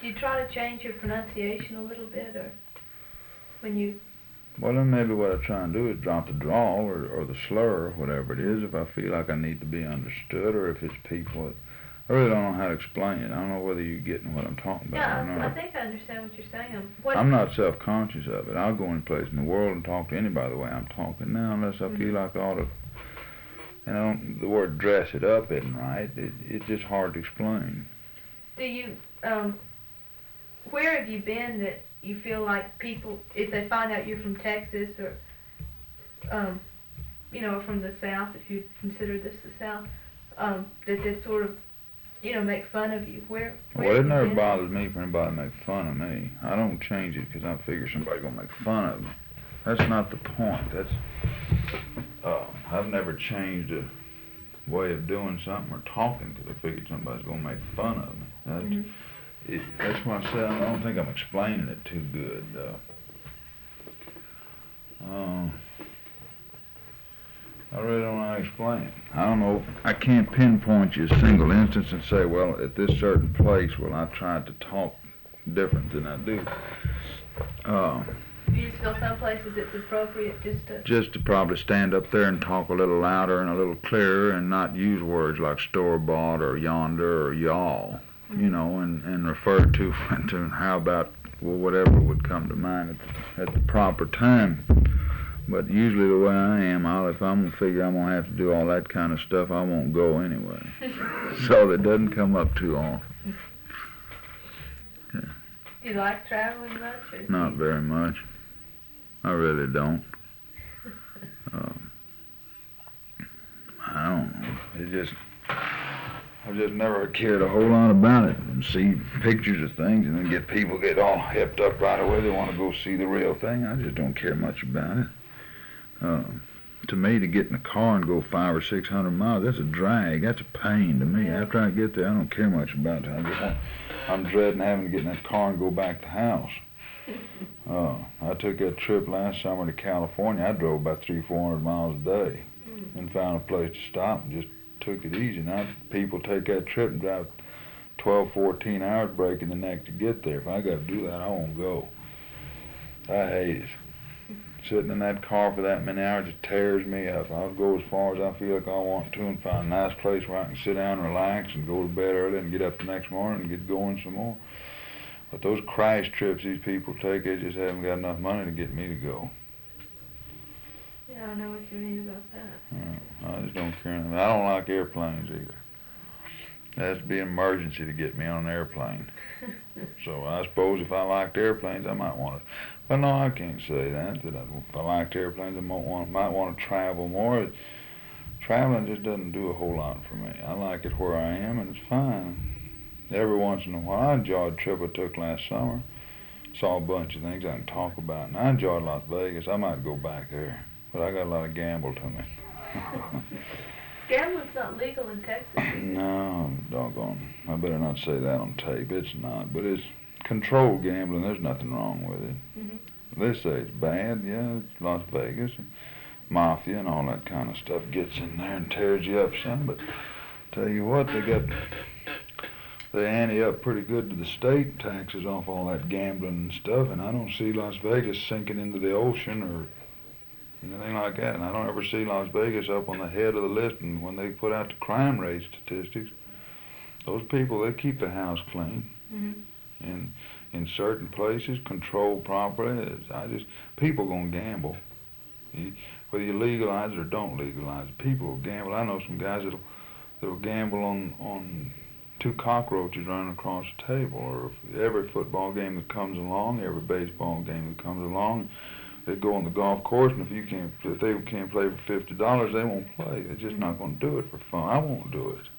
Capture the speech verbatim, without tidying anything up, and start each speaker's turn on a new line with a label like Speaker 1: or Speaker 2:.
Speaker 1: Do you try to change your pronunciation a little bit, or when you...
Speaker 2: Well, then maybe what I try and do is drop the drawl or, or the slur, or whatever it is, if I feel like I need to be understood, or if it's people that... I really don't know how to explain it. I don't know whether you're getting what I'm talking about
Speaker 1: Yeah,
Speaker 2: or not.
Speaker 1: I, I think I understand what you're saying. Um, What,
Speaker 2: I'm not self-conscious of it. I'll go any place in the world and talk to anybody the way I'm talking now, unless I
Speaker 1: Mhm.
Speaker 2: feel like I ought to... You know, the word dress it up isn't right. It, it's just hard to explain.
Speaker 1: do you, um, where have you been that you feel like people, if they find out you're from Texas or, um, you know, from the South, if you consider this the South, um, that they sort of, you know, make fun of you? Where, where
Speaker 2: Well,
Speaker 1: have
Speaker 2: it
Speaker 1: you
Speaker 2: never
Speaker 1: been?
Speaker 2: bothers me for anybody to make fun of me. I don't change it because I figure somebody's going to make fun of me. That's not the point. That's, uh, I've never changed a way of doing something or talking because I figured somebody's going to make fun of me. That's,
Speaker 1: Mhm.
Speaker 2: it, that's why I say I don't think I'm explaining it too good. Uh, uh, I really don't know how to explain it. I don't know. I can't pinpoint you a single instance and say, well, at this certain place, well, I tried to talk different than I do. Uh,
Speaker 1: You just feel some places it's appropriate just to...
Speaker 2: just to probably stand up there and talk a little louder and a little clearer and not use words like store-bought or yonder or y'all,
Speaker 1: Mhm.
Speaker 2: you know, and, and refer to, to how about, well, whatever would come to mind at the, at the proper time. But usually the way I am, I'll, if I'm going to figure I'm going to have to do all that kind of stuff, I won't go anyway. So that doesn't come up too often.
Speaker 1: Do you like traveling much? Or do
Speaker 2: Not
Speaker 1: you-
Speaker 2: very much. I really don't. Um, I don't know. It just, I've just never cared a whole lot about it. And see pictures of things and then get people get all hipped up right away. They want to go see the real thing. I just don't care much about it. Uh, to me, to get in a car and go five or six hundred miles, that's a drag. That's a pain to me.
Speaker 1: Yeah.
Speaker 2: After I get there, I don't care much about it. I just want, I'm dreading having to get in that car and go back to the house. Uh, I took that trip last summer to California. I drove about three, four hundred miles a day
Speaker 1: Mm.
Speaker 2: and found a place to stop and just took it easy. Now people take that trip and drive twelve, fourteen hours breaking the neck to get there. If I got to do that, I won't go. I hate it. Sitting in that car for that many hours just tears me up. I'll go as far as I feel like I want to and find a nice place where I can sit down and relax and go to bed early and get up the next morning and get going some more. But those crash trips these people take, they just haven't got enough money to get me to go.
Speaker 1: Yeah, I know what you mean about that.
Speaker 2: Yeah, I just don't care. I don't like airplanes either. It has to be an emergency to get me on an airplane. So I suppose if I liked airplanes, I might want to. Well, no, I can't say that. That I, if I liked airplanes, I might want, might want to travel more. Traveling just doesn't do a whole lot for me. I like it where I am, and it's fine. Every once in a while, I enjoyed the trip I took last summer. Saw a bunch of things I can talk about. And I enjoyed Las Vegas. I might go back there. But I got a lot of gamble to me.
Speaker 1: Gambling's not legal in Texas, is it?
Speaker 2: No, doggone. I better not say that on tape. It's not. But it's controlled gambling. There's nothing wrong with it.
Speaker 1: Mm-hmm.
Speaker 2: They say it's bad. Yeah, it's Las Vegas. Mafia and all that kind of stuff gets in there and tears you up some. But tell you what, they got... They ante up pretty good to the state taxes off all that gambling and stuff, and I don't see Las Vegas sinking into the ocean or anything like that. And I don't ever see Las Vegas up on the head of the list. And when they put out the crime rate statistics, those people, they keep the house clean.
Speaker 1: Mm-hmm.
Speaker 2: And in certain places, controlled properly. I just people gonna gamble. You, whether you legalize it or don't legalize it, people will gamble. I know some guys that'll that'll gamble on on. two cockroaches running across the table, or every football game that comes along, every baseball game that comes along, they go on the golf course, and if you can't, if they can't play for fifty dollars, they won't play. They're just not going to do it for fun. I won't do it.